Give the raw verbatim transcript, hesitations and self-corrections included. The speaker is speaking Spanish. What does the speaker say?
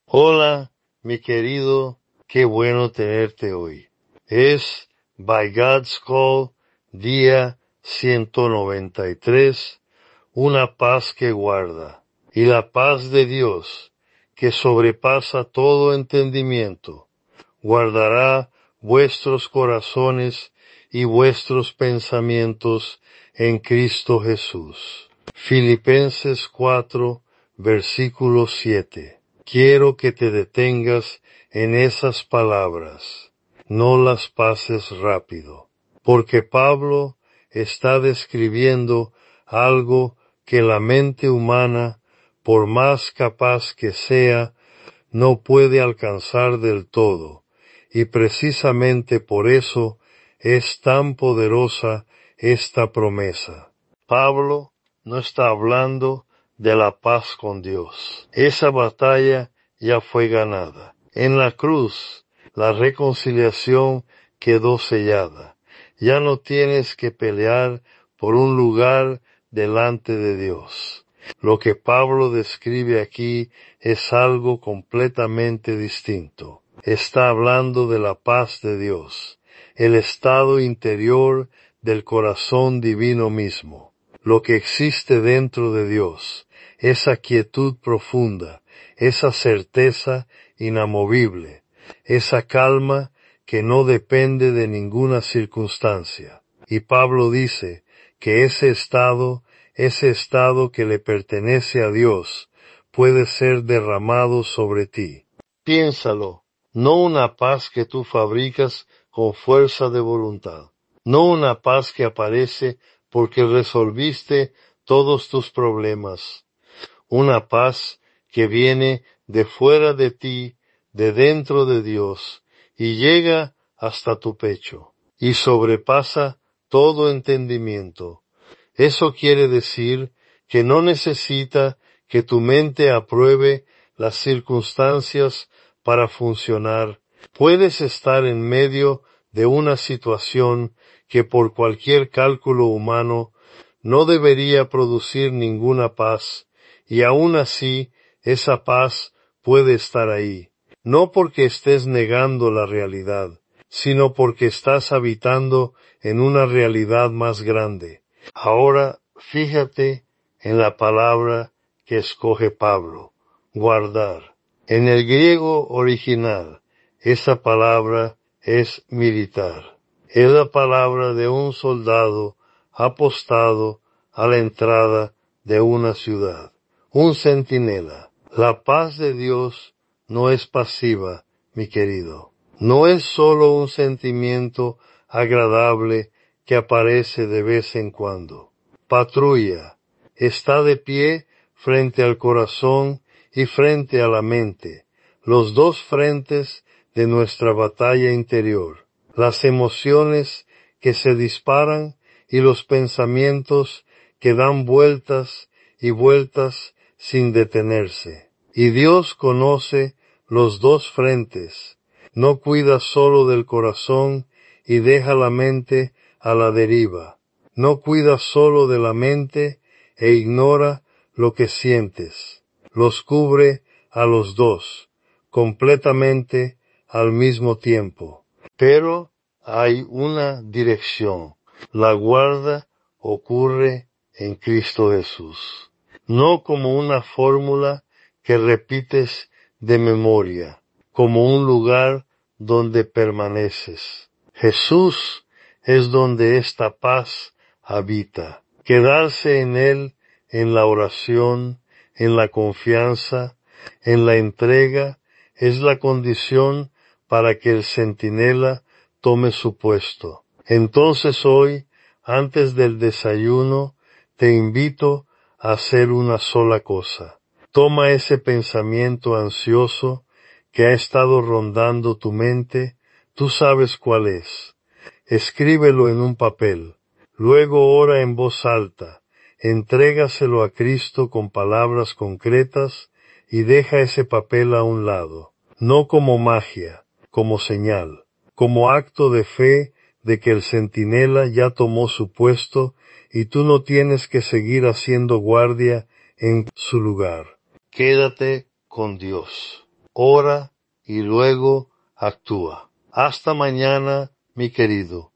Hola, mi querido, qué bueno tenerte hoy. Es By God's Call, día ciento noventa y tres, una paz que guarda. Y la paz de Dios, que sobrepasa todo entendimiento, guardará vuestros corazones y vuestros pensamientos en Cristo Jesús. Filipenses cuatro, versículo siete. Quiero que te detengas en esas palabras, no las pases rápido, porque Pablo está describiendo algo que la mente humana, por más capaz que sea, no puede alcanzar del todo, y precisamente por eso es tan poderosa esta promesa. Pablo no está hablando de la paz con Dios. Esa batalla ya fue ganada. En la cruz, la reconciliación quedó sellada. Ya no tienes que pelear por un lugar delante de Dios. Lo que Pablo describe aquí es algo completamente distinto. Está hablando de la paz de Dios, el estado interior del corazón divino mismo, lo que existe dentro de Dios, esa quietud profunda, esa certeza inamovible, esa calma que no depende de ninguna circunstancia. Y Pablo dice que ese estado, ese estado que le pertenece a Dios, puede ser derramado sobre ti. Piénsalo, no una paz que tú fabricas con fuerza de voluntad, no una paz que aparece porque resolviste todos tus problemas, una paz que viene de fuera de ti, de dentro de Dios, y llega hasta tu pecho, y sobrepasa todo entendimiento. Eso quiere decir que no necesita que tu mente apruebe las circunstancias para funcionar. Puedes estar en medio de una situación que por cualquier cálculo humano no debería producir ninguna paz, y aún así esa paz puede estar ahí, no porque estés negando la realidad, sino porque estás habitando en una realidad más grande. Ahora fíjate en la palabra que escoge Pablo, guardar. En el griego original, esa palabra es militar. Es la palabra de un soldado apostado a la entrada de una ciudad. Un centinela. La paz de Dios no es pasiva, mi querido. No es solo un sentimiento agradable que aparece de vez en cuando. Patrulla. Está de pie frente al corazón y frente a la mente, los dos frentes de nuestra batalla interior, las emociones que se disparan y los pensamientos que dan vueltas y vueltas sin detenerse. Y Dios conoce los dos frentes, no cuida solo del corazón y deja la mente a la deriva, no cuida solo de la mente e ignora lo que sientes, los cubre a los dos, completamente al mismo tiempo. Pero hay una dirección, la guarda ocurre en Cristo Jesús, no como una fórmula que repites de memoria, como un lugar donde permaneces. Jesús es donde esta paz habita. Quedarse en Él, en la oración, en la confianza, en la entrega, es la condición para que el centinela tome su puesto. Entonces hoy, antes del desayuno, te invito a hacer una sola cosa. Toma ese pensamiento ansioso que ha estado rondando tu mente, tú sabes cuál es. Escríbelo en un papel. Luego ora en voz alta, entrégaselo a Cristo con palabras concretas y deja ese papel a un lado, no como magia, como señal, como acto de fe de que el centinela ya tomó su puesto y tú no tienes que seguir haciendo guardia en su lugar. Quédate con Dios. ora y luego actúa. Hasta mañana, mi querido.